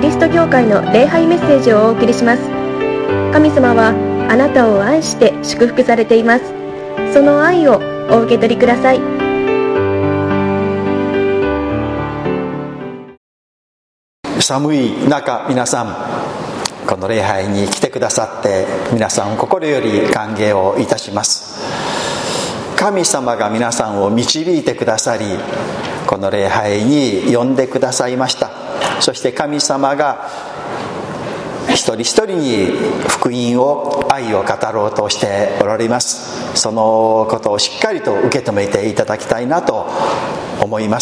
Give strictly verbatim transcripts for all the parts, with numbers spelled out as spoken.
リスト教会の礼拝メッセージをお送りします。神様はあなたを愛して祝福されています。その愛をお受け取りください。 寒い中、皆さんこの礼拝に来てくださって皆さんを心より歓迎をいたします。神様が皆さんを導いてくださり、この礼拝に呼んでくださいました。そして神様が一人一人に福音を、愛を語ろうとしておられます。そのことをしっかりと受け止めていただきたいなと思います。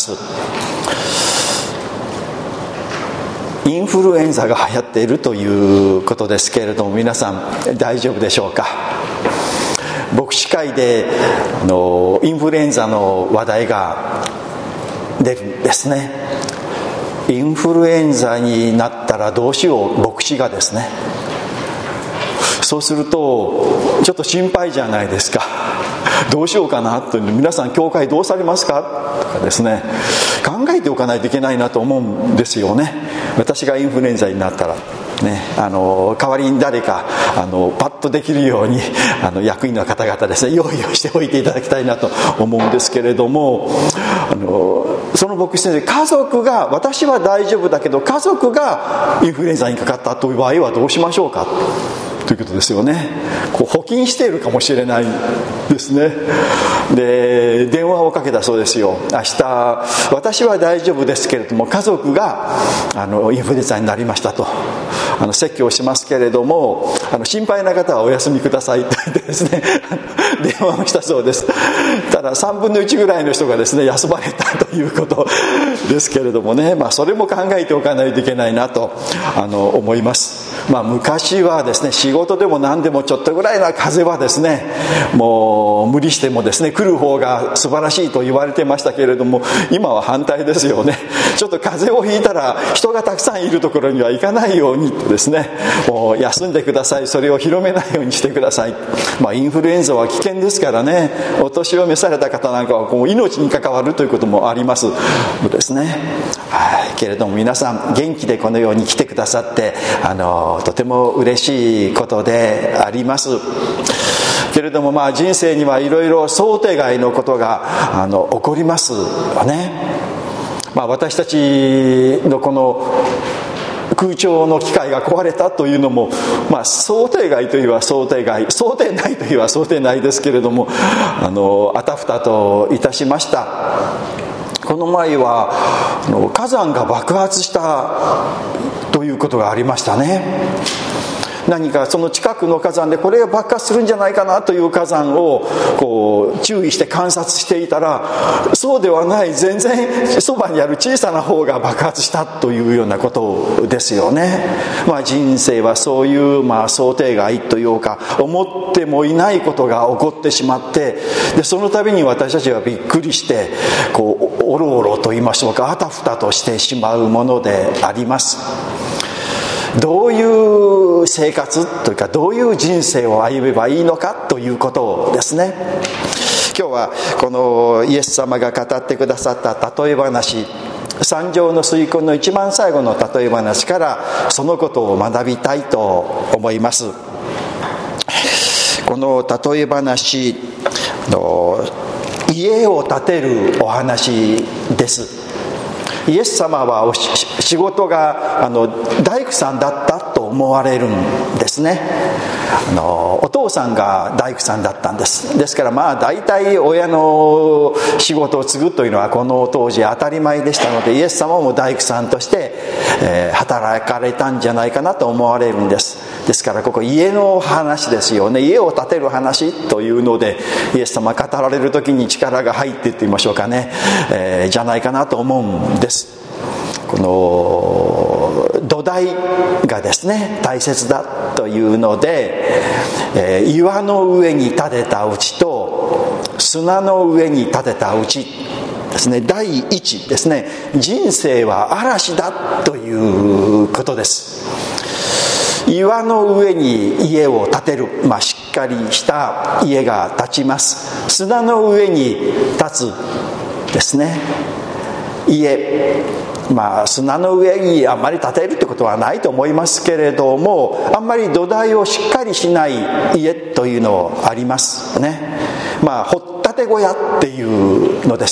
インフルエンザが流行っているということですけれども、皆さん大丈夫でしょうか。牧師会であのインフルエンザの話題が出るんですね。インフルエンザになったらどうしよう、牧師がですね。そうするとちょっと心配じゃないですか。どうしようかなと、皆さん教会どうされますかとかですね、考えておかないといけないなと思うんですよね。私がインフルエンザになったらね、あの代わりに誰かあのパッとできるようにあの役員の方々ですね、用意をしておいていただきたいなと思うんですけれども、あのその牧師先生、家族が、私は大丈夫だけど家族がインフルエンザにかかったという場合はどうしましょうかということですよね。こう補菌しているかもしれないですね。で電話をかけたそうですよ。明日私は大丈夫ですけれども家族があのインフルエンザになりましたと、あの説教しますけれども、あの心配な方はお休みくださいと言ってですね電話をしたそうです。たださんぶんのいちぐらいの人がですね休まれたということですけれどもね、まあ、それも考えておかないといけないなとあの思います。まあ、昔はですね、仕事でも何でもちょっとぐらいな風邪はですね、もう無理してもですね来る方が素晴らしいと言われてましたけれども、今は反対ですよね。ちょっと風邪をひいたら人がたくさんいるところには行かないようにとですね、もう休んでください、それを広めないようにしてください。まあ、インフルエンザは危険ですからね、お年を召された方なんかはこう命に関わるということもありますですね。はい、けれども皆さん元気でこのように来てくださってあのとても嬉しいことでありますけれども、まあ人生にはいろいろ想定外のことがあの起こりますよね。まあ、私たちのこの空調の機械が壊れたというのも、まあ、想定外といえば想定外、想定内といえば想定内ですけれども、あのあたふたといたしました。この前はあの火山が爆発したということがありましたね。何かその近くの火山でこれが爆発するんじゃないかなという火山をこう注意して観察していたら、そうではない、全然そばにある小さな方が爆発したというようなことですよね。まあ、人生はそういう、まあ、想定外というか思ってもいないことが起こってしまって、でその度に私たちはびっくりしてこうおろおろと言いましょうか、あたふたとしてしまうものであります。どういう生活というかどういう人生を歩めばいいのかということですね。今日はこのイエス様が語ってくださった例え話、三条の水訓の一番最後の例え話からそのことを学びたいと思います。この例え話の家を建てるお話です。イエス様は仕事があの大工さんだったと思われるんですね。あのお父さんが大工さんだったんです。ですからまあ大体親の仕事を継ぐというのはこの当時当たり前でしたので、イエス様も大工さんとして、えー、働かれたんじゃないかなと思われるんです。ですからここ家の話ですよね。家を建てる話というのでイエス様語られる時に力が入っていってみましょうかね、えー、じゃないかなと思うんです。この土台がですね大切だというので、えー、岩の上に建てた家と砂の上に建てた家ですね。第一ですね、人生は嵐だということです。岩の上に家を建てる、まあ、しっかりした家が建ちます。砂の上に建つですね家、 まあ砂の上にあんまり建てるってことはないと思いますけれども、あんまり土台をしっかりしない家というのありますね。まあ掘ったて小屋っていうのです。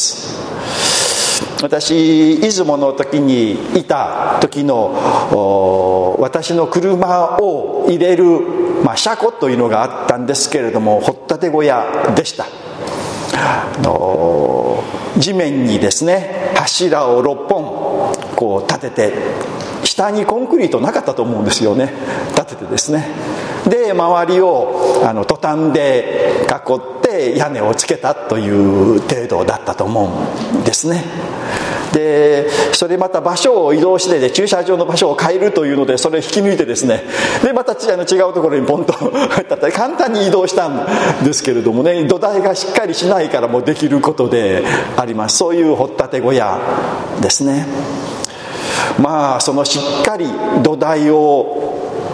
私出雲の時にいた時の私の車を入れる、まあ、車庫というのがあったんですけれども、掘ったて小屋でした。あの地面にですね柱をろっぽんこう立てて、下にコンクリートなかったと思うんですよね。立ててですね、で周りをあのトタンで囲って屋根をつけたという程度だったと思うんですね。でそれまた場所を移動してで駐車場の場所を変えるというので、それを引き抜いてですね、でまた違うところにポンと簡単に移動したんですけれどもね、土台がしっかりしないからもできることであります。そういう掘ったて小屋ですね。まあそのしっかり土台を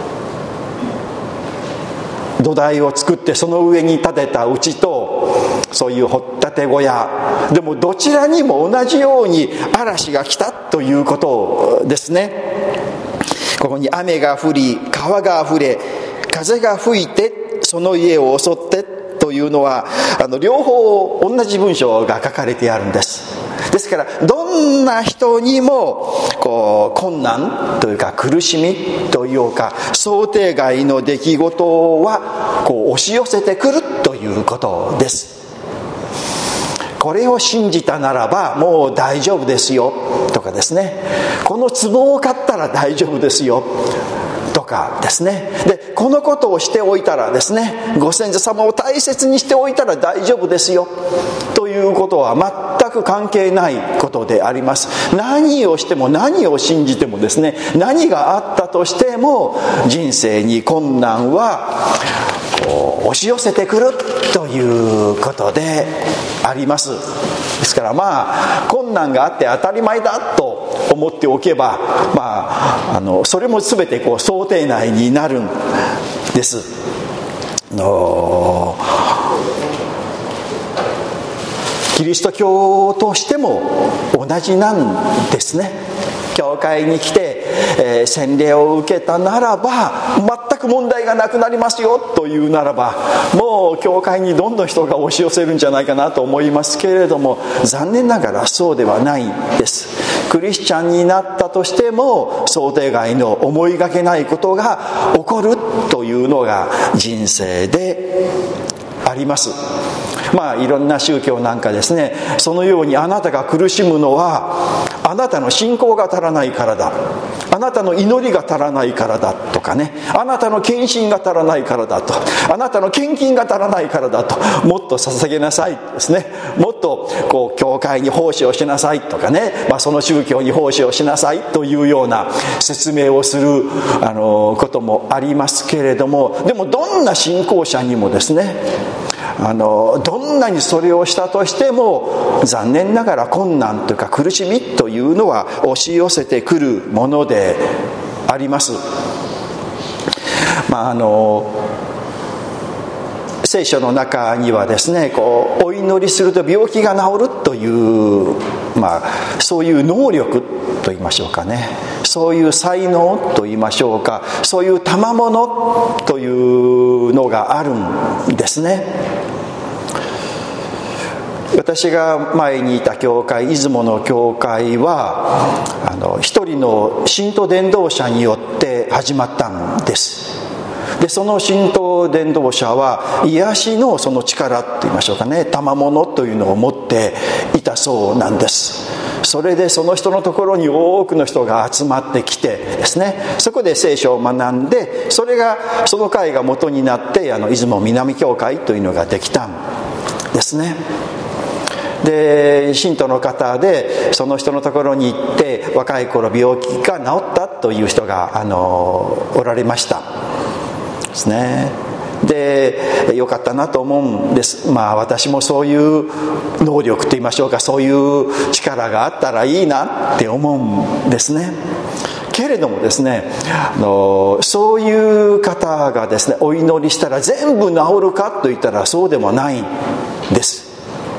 土台を作って、その上に建てた家とそういう掘ったて小屋でも、どちらにも同じように嵐が来たということですね。ここに雨が降り川があふれ風が吹いてその家を襲ってというのは、あの両方同じ文章が書かれてあるんです。ですからどんな人にもこう困難というか苦しみというか想定外の出来事はこう押し寄せてくるということです。これを信じたならばもう大丈夫ですよとかですね、この壺を買ったら大丈夫ですよとかですね、でこのことをしておいたらですね、ご先祖様を大切にしておいたら大丈夫ですよということは全く関係ないことであります。何をしても何を信じてもですね、何があったとしても人生に困難はこう押し寄せてくるということであります。ですからまあ困難があって当たり前だと思っておけば、まあ、あのそれも全てこう想定内になるんです。のキリスト教としても同じなんですね。教会に来て、えー、洗礼を受けたならば全く問題がなくなりますよというならば、もう教会にどんどん人が押し寄せるんじゃないかなと思いますけれども、残念ながらそうではないんです。クリスチャンになったとしても想定外の思いがけないことが起こるというのが人生であります。まあいろんな宗教なんかですね、そのようにあなたが苦しむのはあなたの信仰が足らないからだ、あなたの祈りが足らないからだとかね、あなたの献身が足らないからだと、あなたの献金が足らないからだと、もっと捧げなさいですね、もっとこう教会に奉仕をしなさいとかね、まあ、その宗教に奉仕をしなさいというような説明をするあのこともありますけれども、でもどんな信仰者にもですね、あのどんなにそれをしたとしても残念ながら困難というか苦しみというのは押し寄せてくるものであります。まああの聖書の中にはですね、こうお祈りすると病気が治るという、まあ、そういう能力と言いましょうかね、そういう才能と言いましょうか、そういう賜物というのがあるんですね。私が前にいた教会、出雲の教会はあの一人の信徒伝道者によって始まったんです。でその信徒伝道者は癒しのその力と言いましょうかね、賜物というのを持っていたそうなんです。それでその人のところに多くの人が集まってきてですね、そこで聖書を学んで、それがその会が元になってあの出雲南教会というのができたんですね。で信徒の方でその人のところに行って若い頃病気が治ったという人があのおられましたですね。でよかったなと思うんです。まあ私もそういう能力と言いましょうか、そういう力があったらいいなって思うんですね。けれどもですね、あのそういう方がですねお祈りしたら全部治るかといったらそうでもないんです。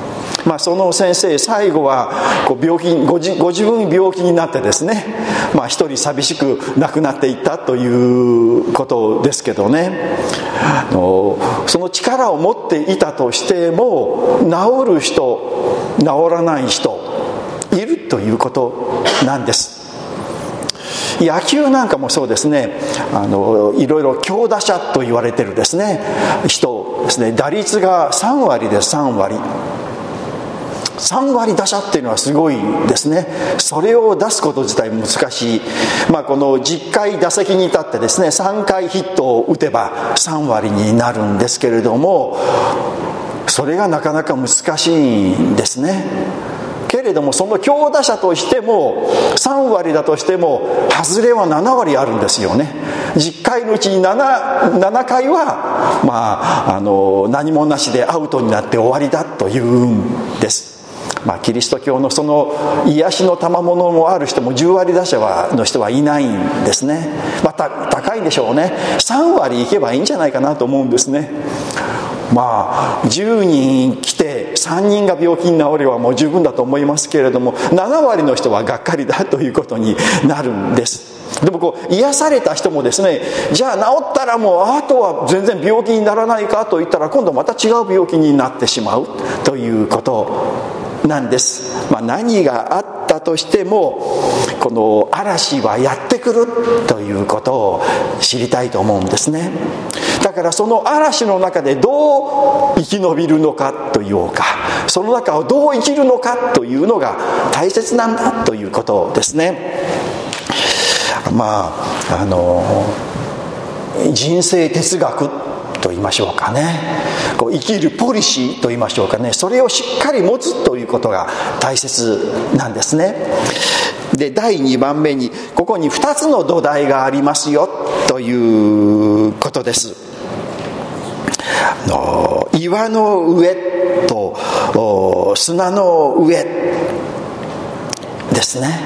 まあ、その先生最後はこう病気ご自、ご自分病気になってですね、まあ、一人寂しく亡くなっていったということですけどね、あのその力を持っていたとしても治る人治らない人いるということなんです。野球なんかもそうですね、あのいろいろ強打者と言われてるですね人ですね、打率がさんわりでさんわりさんわり打者っていうのはすごいですね。それを出すこと自体難しい、まあ、このじゅっかい打席に立ってですねさんかいヒットを打てばさんわりになるんですけれども、それがなかなか難しいんですね。けれどもその強打者としてもさんわりだとしても外れはななわりあるんですよね。じゅっかいのうちに 7, 7回は、まあ、あの何もなしでアウトになって終わりだというんです。まあ、キリスト教のその癒しの賜物もある人もじゅうわり打者はの人はいないんですね。また高いんでしょうね。さんわりいけばいいんじゃないかなと思うんですね。まあじゅうにん来てさんにんが病気に治ればもう十分だと思いますけれども、ななわりの人はがっかりだということになるんです。でもこう癒された人もですね、じゃあ治ったらもうあとは全然病気にならないかと言ったら今度また違う病気になってしまうということなんです。まあ、何があったとしてもこの嵐はやってくるということを知りたいと思うんですね。だからその嵐の中でどう生き延びるのかというか、その中をどう生きるのかというのが大切なんだということですね。まああの人生哲学と言いましょうかね、こう生きるポリシーと言いましょうかね、それをしっかり持つということが大切なんですね。でだいにばんめにここにふたつの土台がありますよということです。の岩の上と砂の上ですね。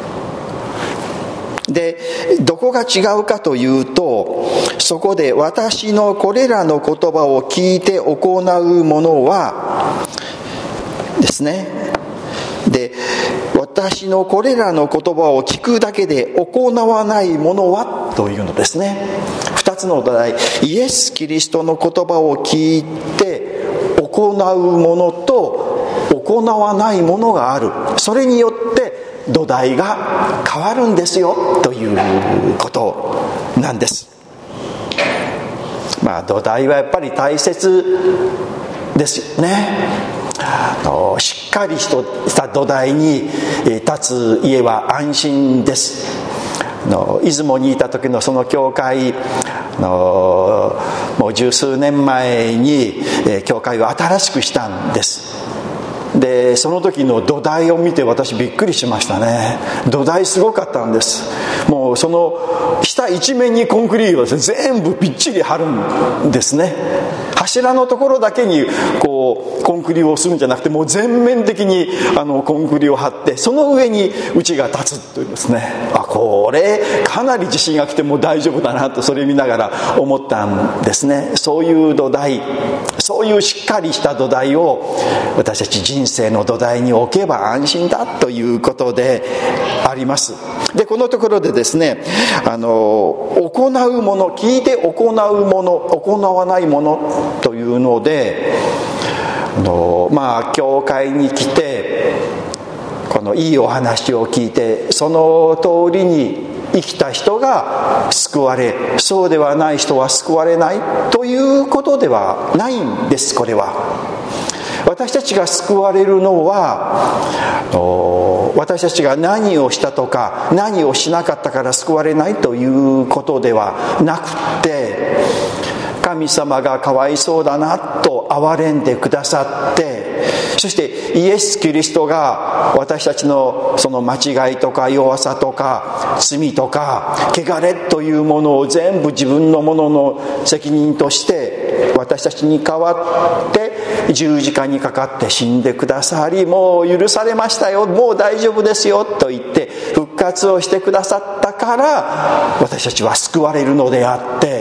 でどこが違うかというと、そこで私のこれらの言葉を聞いて行うものはですね、で私のこれらの言葉を聞くだけで行わないものはというのですね。ふたつの土台、イエス・キリストの言葉を聞いて行うものと行わないものがある。それによって土台が変わるんですよということなんです。まあ土台はやっぱり大切ですよね。あのしっかりした土台に立つ家は安心です。の出雲にいた時のその教会のもう十数年前に教会を新しくしたんです。でその時の土台を見て私びっくりしましたね。土台すごかったんです。もうその下一面にコンクリートを全部びっちり張るんですね。柱のところだけにこうコンクリをするんじゃなくて、もう全面的にあのコンクリを張って、その上にうちが立つというですね。あ、これかなり地震が来ても大丈夫だなと、それ見ながら思ったんですね。そういう土台、そういうしっかりした土台を私たち人生の土台に置けば安心だということであります。でこのところでですね、あの行うもの、聞いて行うもの、行わないものというので、あのまあ教会に来てこのいいお話を聞いてその通りに生きた人が救われ、そうではない人は救われないということではないんです。これは私たちが救われるのは、私たちが何をしたとか何をしなかったから救われないということではなくて、神様がかわいそうだなと憐れんでくださって、そしてイエス・キリストが私たちのその間違いとか弱さとか罪とか汚れというものを全部自分のものの責任として私たちに代わって十字架にかかって死んでくださり、もう許されましたよ、もう大丈夫ですよと言って復活をしてくださったから私たちは救われるのであって、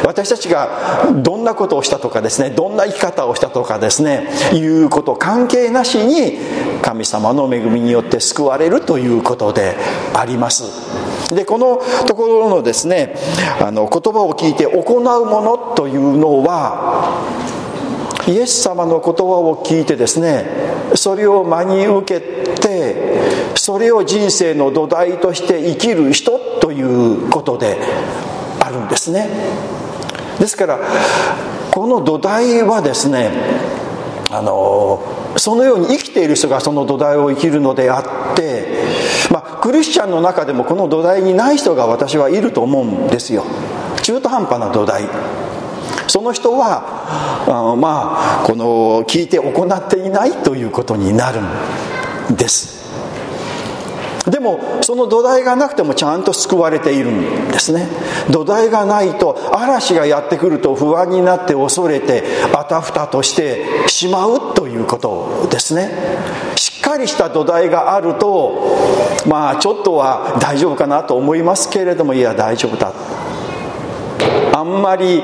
私たちがどんなことをしたとかですね、どんな生き方をしたとかですね、いうこと関係なしに神様の恵みによって救われるということであります。でこのところのですね、あの言葉を聞いて行うものというのは、イエス様の言葉を聞いてですね、それを真に受けて、それを人生の土台として生きる人ということであるんですね。ですからこの土台はですね、あのそのように生きている人がその土台を生きるのであって、まあ、クリスチャンの中でもこの土台にない人が私はいると思うんですよ。中途半端な土台、その人はあまあこの聞いて行っていないということになるんです。でもその土台がなくてもちゃんと救われているんですね。土台がないと嵐がやってくると不安になって恐れてあたふたとしてしまうということですね。しっかりした土台があると、まあちょっとは大丈夫かなと思いますけれども、いや大丈夫だ、あんまり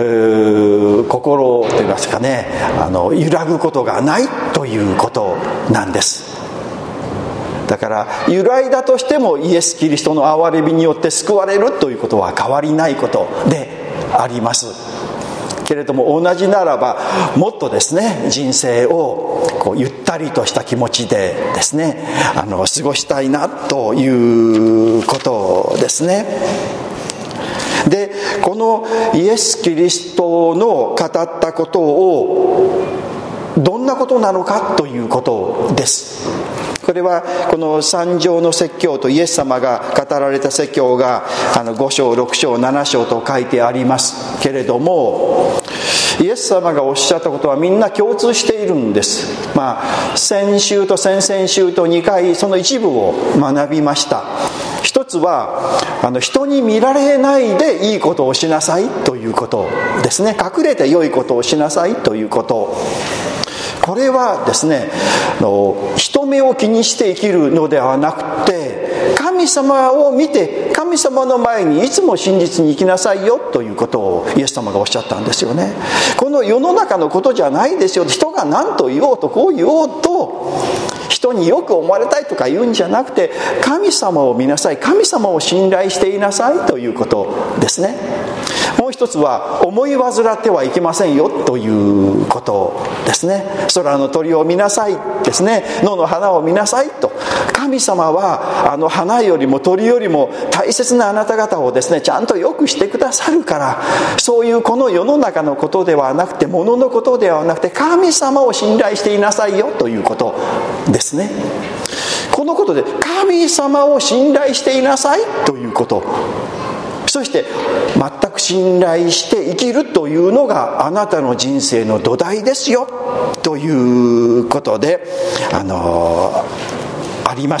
心といいますかね、あの揺らぐことがないということなんです。だから揺らいだとしてもイエス・キリストの憐れみによって救われるということは変わりないことでありますけれども、同じならばもっとですね、人生をこうゆったりとした気持ちでですね、あの過ごしたいなということですね。でこのイエス・キリストの語ったことをどんなことなのかということです。これはこの三条の説教とイエス様が語られた説教があのご章ろく章なな章と書いてありますけれども、イエス様がおっしゃったことはみんな共通しているんです。まあ先週と先々週とにかいその一部を学びました。一つはあの人に見られないでいいことをしなさいということですね。隠れて良いことをしなさいということ、これはですね、人目を気にして生きるのではなくて、神様を見て神様の前にいつも真実に生きなさいよということをイエス様がおっしゃったんですよね。この世の中のことじゃないですよ。人が何と言おうとこう言おうと人によく思われたいとか言うんじゃなくて、神様を見なさい、神様を信頼していなさいということですね。もう一つは思い煩ってはいけませんよということですね。空の鳥を見なさいですね、野の花を見なさいと。神様はあの花よりも鳥よりも大切なあなた方をですね、ちゃんとよくしてくださるから、そういうこの世の中のことではなくて、物のことではなくて神様を信頼していなさいよということですね。このことで神様を信頼していなさいということ、そして全く信頼して生きるというのがあなたの人生の土台ですよということであのあります。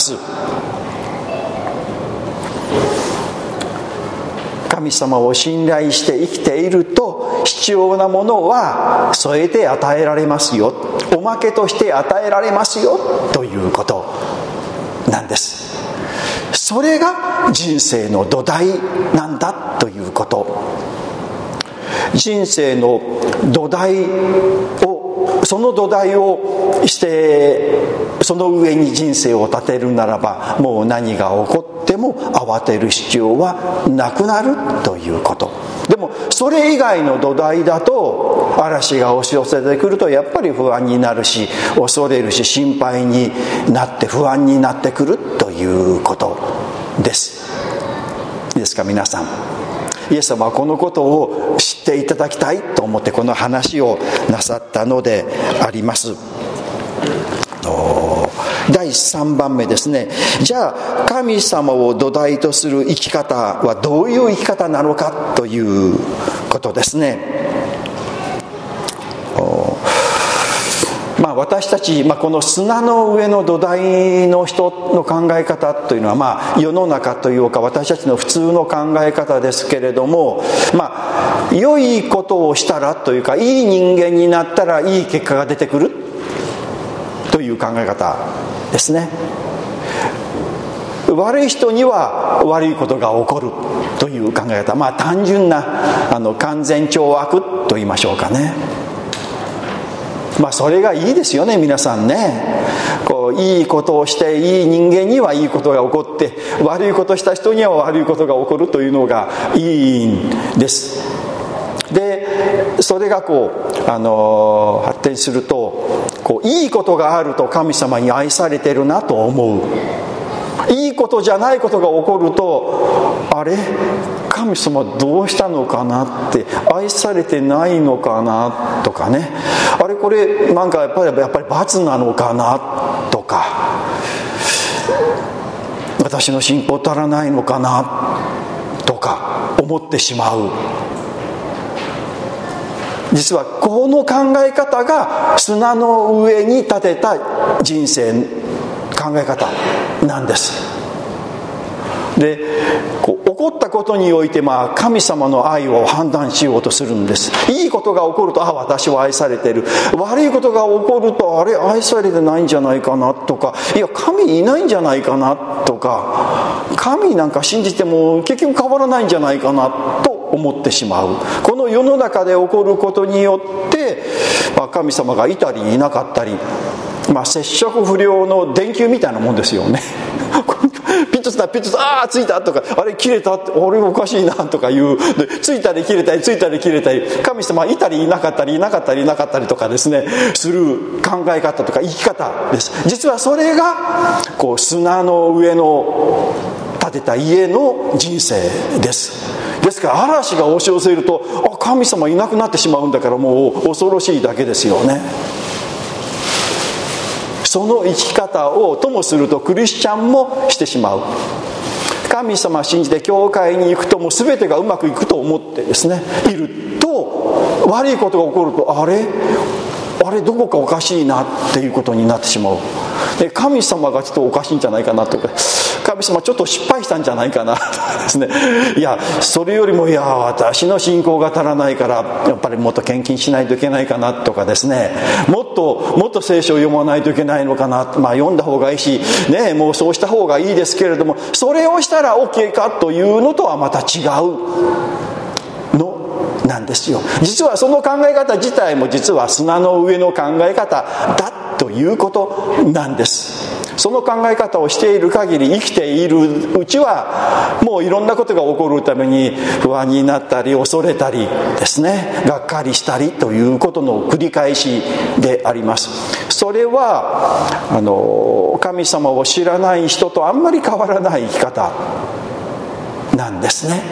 神様を信頼して生きていると、必要なものは添えて与えられますよ、おまけとして与えられますよということなんです。それが人生の土台なんだということ。人生の土台を、その土台をしてその上に人生を立てるならば、もう何が起こっても慌てる必要はなくなるということ。でもそれ以外の土台だと、嵐が押し寄せてくるとやっぱり不安になるし、恐れるし、心配になって不安になってくるということです。いいですか皆さん。イエス様はこのことを知っていただきたいと思ってこの話をなさったのであります。だいさんばんめですね。じゃあ神様を土台とする生き方はどういう生き方なのかということですね。まあ、私たち、まあ、この砂の上の土台の人の考え方というのは、まあ、世の中というか私たちの普通の考え方ですけれども、まあ、良いことをしたらというか、いい人間になったらいい結果が出てくるという考え方ですね。 悪い人には悪いことが起こるという考え方、まあ単純なあの完全懲悪と言いましょうかね。まあそれがいいですよね、皆さんね。こういいことをしていい人間にはいいことが起こって、悪いことをした人には悪いことが起こるというのがいいんです。でそれがこう、あのー、発展すると、こういいことがあると神様に愛されてるなと思う。いいことじゃないことが起こると、あれ神様どうしたのかなって、愛されてないのかなとかね、あれこれなんかやっぱりやっぱり罰なのかなとか、私の信仰足らないのかなとか思ってしまう。実はこの考え方が砂の上に立てた人生考え方なんです。でこう起こったことにおいて、まあ、神様の愛を判断しようとするんです。いいことが起こると、あ、私は愛されてる。悪いことが起こると、あれ愛されてないんじゃないかなとか、いや神いないんじゃないかなとか、神なんか信じても結局変わらないんじゃないかなと思ってしまう。この世の中で起こることによって、まあ、神様がいたりいなかったり、まあ、接触不良の電球みたいなもんですよね。ピッとつったピッとつった、ああついたとか、あれ切れたって、あれおかしいなとかいう、でついたり切れたりついたり切れたり、神様いたりいなかったりいなかったりいなかったりとかですね、する考え方とか生き方です。実はそれがこう砂の上の建てた家の人生です。ですから嵐が押し寄せると、あ、神様いなくなってしまうんだから、もう恐ろしいだけですよね。その生き方をともするとクリスチャンもしてしまう。神様を信じて教会に行くと、もう全てがうまくいくと思ってですねいると、悪いことが起こると、あれあれどこかおかしいなっていうことになってしまう。で神様がちょっとおかしいんじゃないかなとか、神様ちょっと失敗したんじゃないかなとかですね、いやそれよりも、いや私の信仰が足らないからやっぱりもっと献金しないといけないかなとかですね、もっともっと聖書を読まないといけないのかな、まあ読んだ方がいいしね、もうそうした方がいいですけれども、それをしたら OK かというのとはまた違うのなんですよ。実はその考え方自体も実は砂の上の考え方だということなんです。その考え方をしている限り、生きているうちはもういろんなことが起こるために不安になったり恐れたりですね、がっかりしたりということの繰り返しであります。それはあの神様を知らない人とあんまり変わらない生き方なんですね。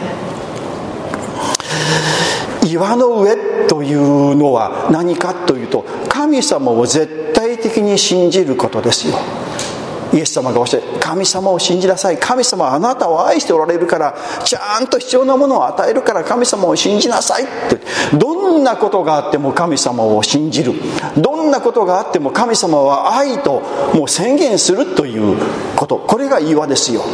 岩の上というのは何かというと、神様を絶対的に信じることですよ。イエス様がおっしゃる、神様を信じなさい、神様はあなたを愛しておられるから、ちゃんと必要なものを与えるから神様を信じなさいって。どんなことがあっても神様を信じる、どんなことがあっても神様は愛ともう宣言するということ、これが岩ですよ。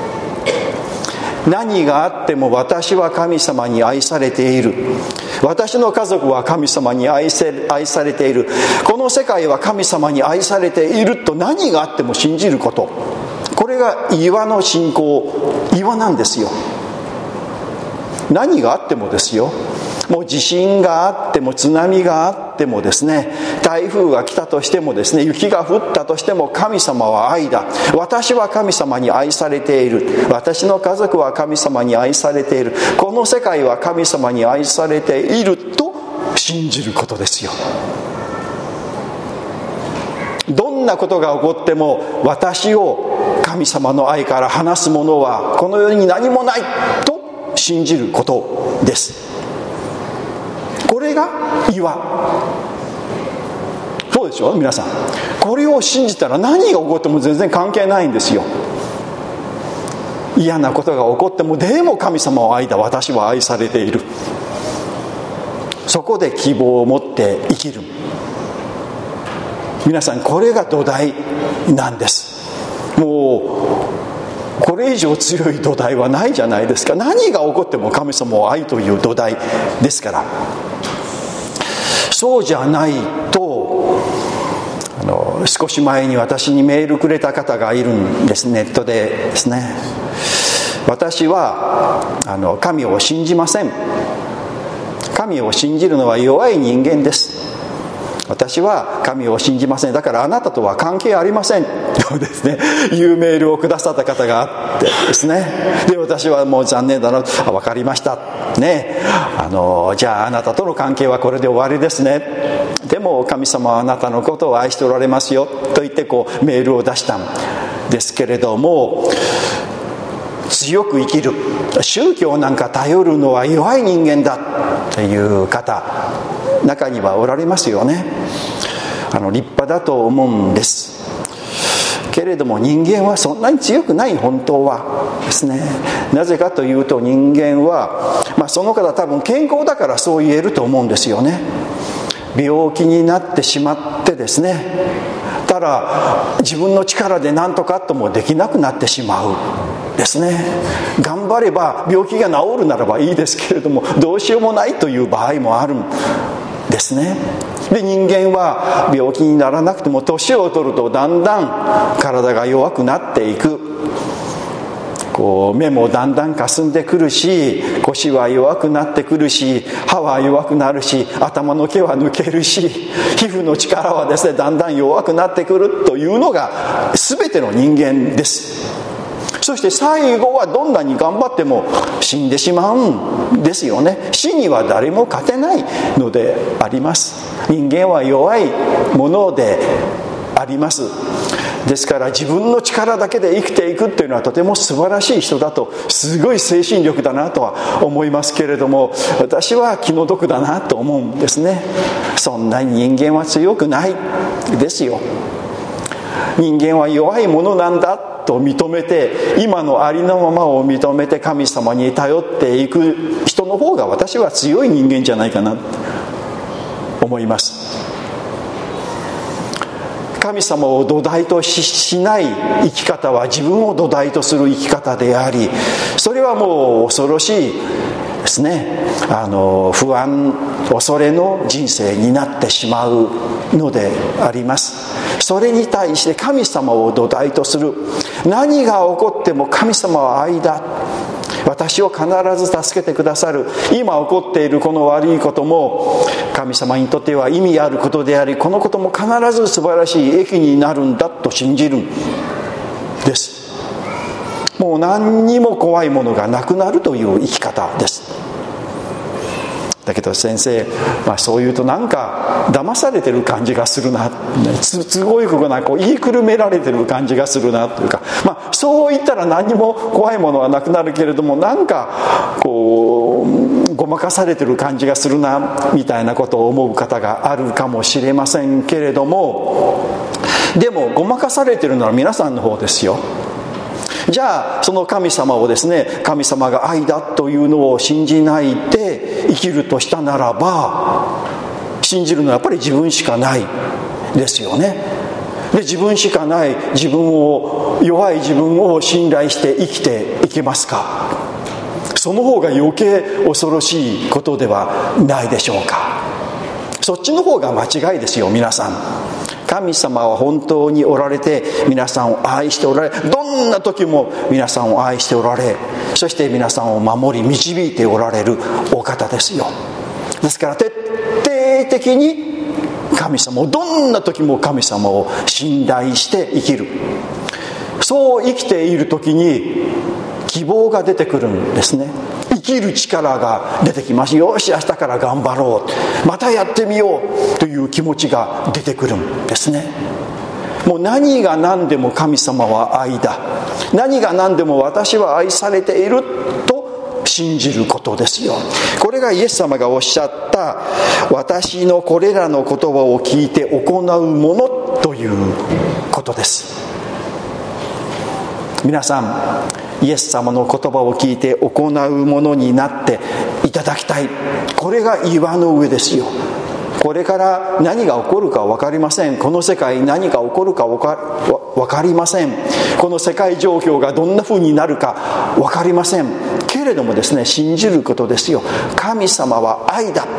何があっても私は神様に愛されている、私の家族は神様に愛せ、愛されている、この世界は神様に愛されていると何があっても信じること、これが岩の信仰、岩なんですよ。何があってもですよ、もう地震があっても津波があってもですね、台風が来たとしてもですね、雪が降ったとしても、神様は愛だ、私は神様に愛されている、私の家族は神様に愛されている、この世界は神様に愛されていると信じることですよ。どんなことが起こっても、私を神様の愛から離すものはこの世に何もないと信じることです。これが岩。そうでしょ皆さん。これを信じたら何が起こっても全然関係ないんですよ。嫌なことが起こっても、でも神様は愛だ、私は愛されている、そこで希望を持って生きる。皆さん、これが土台なんです。もうこれ以上強い土台はないじゃないですか。何が起こっても神様は愛という土台ですから。そうじゃないと、あの少し前に私にメールくれた方がいるんです。ネットでですね。私はあの神を信じません。神を信じるのは弱い人間です。私は神を信じません。だからあなたとは関係ありませんとですね、いうメールをくださった方があってですね。で、私はもう残念だな、あ、分かりましたね。あのじゃああなたとの関係はこれで終わりですね。でも神様はあなたのことを愛しておられますよと言ってこうメールを出したんですけれども、強く生きる、宗教なんか頼るのは弱い人間だという方、中にはおられますよね。あの立派だと思うんですけれども、人間はそんなに強くない、本当はですね。なぜかというと、人間は、まあ、その方多分健康だからそう言えると思うんですよね。病気になってしまってですね、ただ自分の力で何とかともできなくなってしまうですね。頑張れば病気が治るならばいいですけれども、どうしようもないという場合もあるんですね。で、人間は病気にならなくても年を取るとだんだん体が弱くなっていく。こう目もだんだん霞んでくるし、腰は弱くなってくるし、歯は弱くなるし、頭の毛は抜けるし、皮膚の力はですねだんだん弱くなってくるというのが全ての人間です。そして最後はどんなに頑張っても死んでしまうんですよね。死には誰も勝てないのであります。人間は弱いものであります。ですから自分の力だけで生きていくっていうのはとても素晴らしい人だと、すごい精神力だなとは思いますけれども、私は気の毒だなと思うんですね。そんなに人間は強くないですよ。人間は弱いものなんだと認めて、今のありのままを認めて神様に頼っていく人の方が私は強い人間じゃないかなと思います。神様を土台と し, しない生き方は自分を土台とする生き方であり、それはもう恐ろしいですね。あの不安、恐れの人生になってしまうのであります。それに対して神様を土台とする、何が起こっても神様は愛だ、私を必ず助けてくださる、今起こっているこの悪いことも神様にとっては意味あることであり、このことも必ず素晴らしい益になるんだと信じるんです。もう何にも怖いものがなくなるという生き方です。だけど先生、まあ、そう言うとなんか騙されてる感じがするな、都合よくなこう言いくるめられてる感じがするなというか、まあ、そう言ったら何も怖いものはなくなるけれども、なんかこうごまかされてる感じがするなみたいなことを思う方があるかもしれませんけれども、でもごまかされてるのは皆さんの方ですよ。じゃあその神様をですね、神様が愛だというのを信じないで生きるとしたならば、信じるのはやっぱり自分しかないですよね。で、自分しかない自分を、弱い自分を信頼して生きていけますか。その方が余計恐ろしいことではないでしょうか。そっちの方が間違いですよ。皆さん、神様は本当におられて、皆さんを愛しておられ、どんな時も皆さんを愛しておられ、そして皆さんを守り導いておられるお方ですよ。ですから徹底的に神様を、どんな時も神様を信頼して生きる。そう生きている時に希望が出てくるんですね。生きる力が出てきます。よし、明日から頑張ろう、またやってみようという気持ちが出てくるんですね。もう何が何でも神様は愛だ、何が何でも私は愛されていると信じることですよ。これがイエス様がおっしゃった私のこれらの言葉を聞いて行うものということです。皆さん、イエス様の言葉を聞いて行うものになっていただきたい。これが岩の上ですよ。これから何が起こるか分かりません。この世界に何が起こるか分か、分かりません。この世界状況がどんな風になるか分かりませんけれどもですね、信じることですよ。神様は愛だ。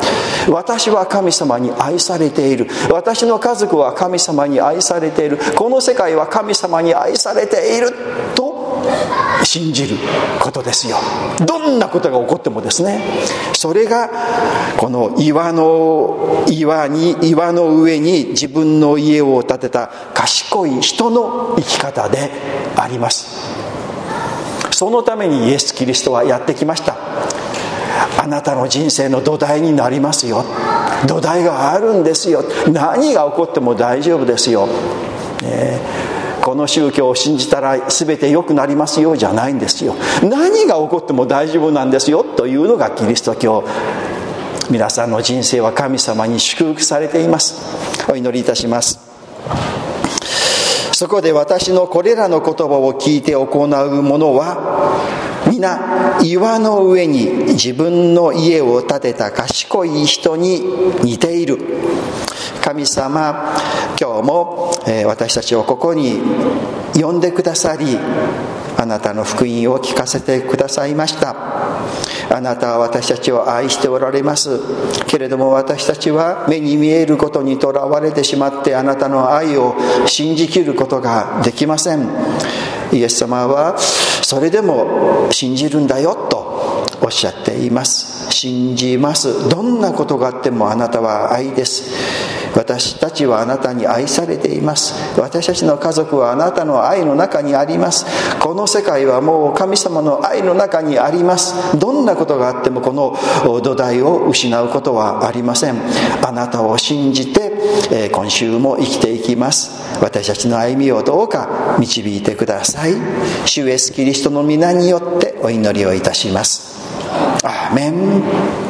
私は神様に愛されている、私の家族は神様に愛されている、この世界は神様に愛されていると信じることですよ。どんなことが起こってもですね、それがこの岩の岩に岩の上に自分の家を建てた賢い人の生き方であります。そのためにイエス・キリストはやってきました。あなたの人生の土台になりますよ、土台があるんですよ、何が起こっても大丈夫ですよ、ね、この宗教を信じたら全て良くなりますよじゃないんですよ。何が起こっても大丈夫なんですよというのがキリスト教。皆さんの人生は神様に祝福されています。お祈りいたします。そこで私のこれらの言葉を聞いて行う者は皆岩の上に自分の家を建てた賢い人に似ている。神様、今日も私たちをここに呼んでくださり、あなたの福音を聞かせてくださいました。あなたは私たちを愛しておられますけれども、私たちは目に見えることにとらわれてしまって、あなたの愛を信じきることができません。イエス様はそれでも信じるんだよとおっしゃっています。信じます。どんなことがあってもあなたは愛です。私たちはあなたに愛されています。私たちの家族はあなたの愛の中にあります。この世界はもう神様の愛の中にあります。どんなことがあってもこの土台を失うことはありません。あなたを信じて今週も生きていきます。私たちの歩みをどうか導いてください。主イエスキリストの皆によってお祈りをいたします。アーメン。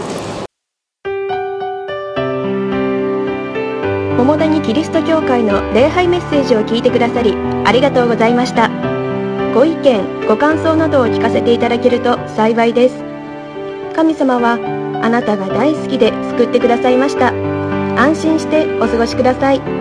桃谷キリスト教会の礼拝メッセージを聞いてくださりありがとうございました。ご意見ご感想などを聞かせていただけると幸いです。神様はあなたが大好きで救ってくださいました。安心してお過ごしください。